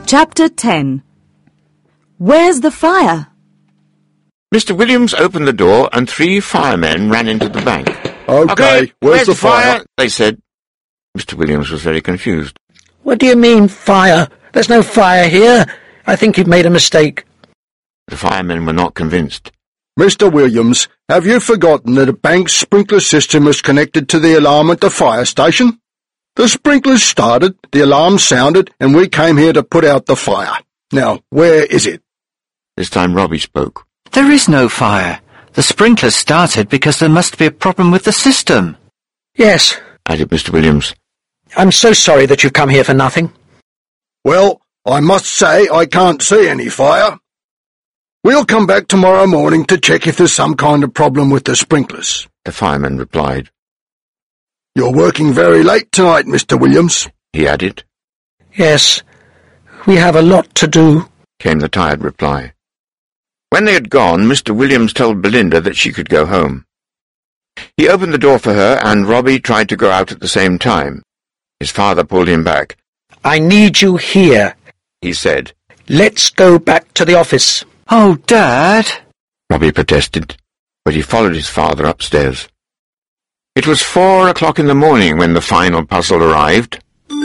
Chapter 10. Where's the fire? Mr. Williams opened the door and 3 firemen ran into the bank. Okay, where's the fire? They said. Mr. Williams was very confused. What do you mean, fire? There's no fire here. I think you've made a mistake. The firemen were not convinced. Mr. Williams, have you forgotten that a bank's sprinkler system is connected to the alarm at the fire station? The sprinklers started, the alarm sounded, and we came here to put out the fire. Now, where is it? This time Robbie spoke. There is no fire. The sprinklers started because there must be a problem with the system. Yes. Added Mr. Williams. I'm so sorry that you've come here for nothing. Well, I must say I can't see any fire. We'll come back tomorrow morning to check if there's some kind of problem with the sprinklers. The fireman replied. You're working very late tonight, Mr. Williams, he added. Yes, we have a lot to do, came the tired reply. When they had gone, Mr. Williams told Belinda that she could go home. He opened the door for her, and Robbie tried to go out at the same time. His father pulled him back. I need you here, he said. Let's go back to the office. Oh, Dad! Robbie protested, but he followed his father upstairs. It was 4 o'clock in the morning when the final puzzle arrived.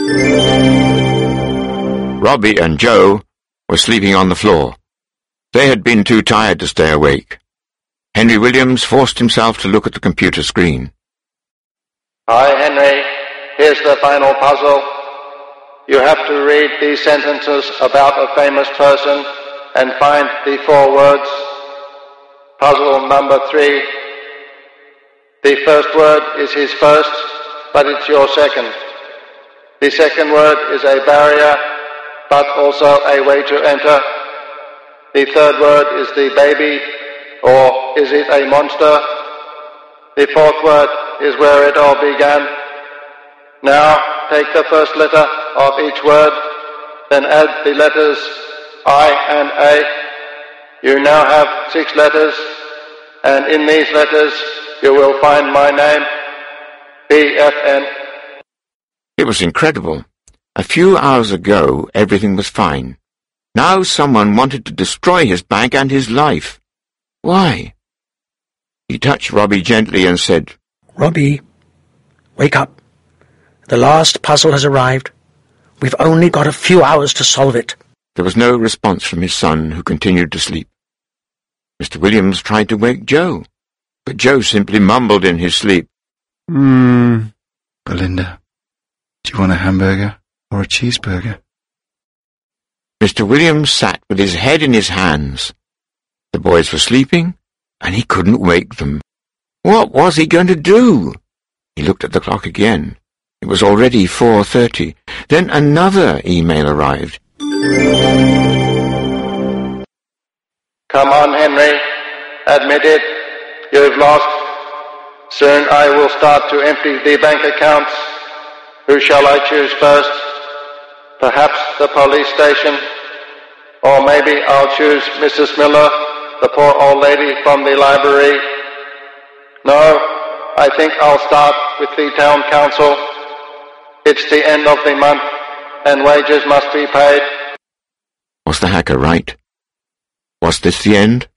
Robbie and Joe were sleeping on the floor. They had been too tired to stay awake. Henry Williams forced himself to look at the computer screen. Hi, Henry. Here's the final puzzle. You have to read these sentences about a famous person and find the 4 words. Puzzle number 3. The first word is his first, but it's your second. The second word is a barrier, but also a way to enter. The third word is the baby, or is it a monster? The fourth word is where it all began. Now, take the first letter of each word, then add the letters I and A. You now have 6 letters, and in these letters you will find my name, BFN. It was incredible. A few hours ago, everything was fine. Now someone wanted to destroy his bank and his life. Why? He touched Robbie gently and said, Robbie, wake up. The last puzzle has arrived. We've only got a few hours to solve it. There was no response from his son, who continued to sleep. Mr. Williams tried to wake Joe, but Joe simply mumbled in his sleep. Belinda, do you want a hamburger or a cheeseburger? Mr. Williams sat with his head in his hands. The boys were sleeping, and he couldn't wake them. What was he going to do? He looked at the clock again. It was already 4:30. Then another email arrived. Come on, Henry. Admit it. You've lost. Soon I will start to empty the bank accounts. Who shall I choose first? Perhaps the police station? Or maybe I'll choose Mrs. Miller, the poor old lady from the library. No, I think I'll start with the town council. It's the end of the month, and wages must be paid. Was the hacker right? Was this the end?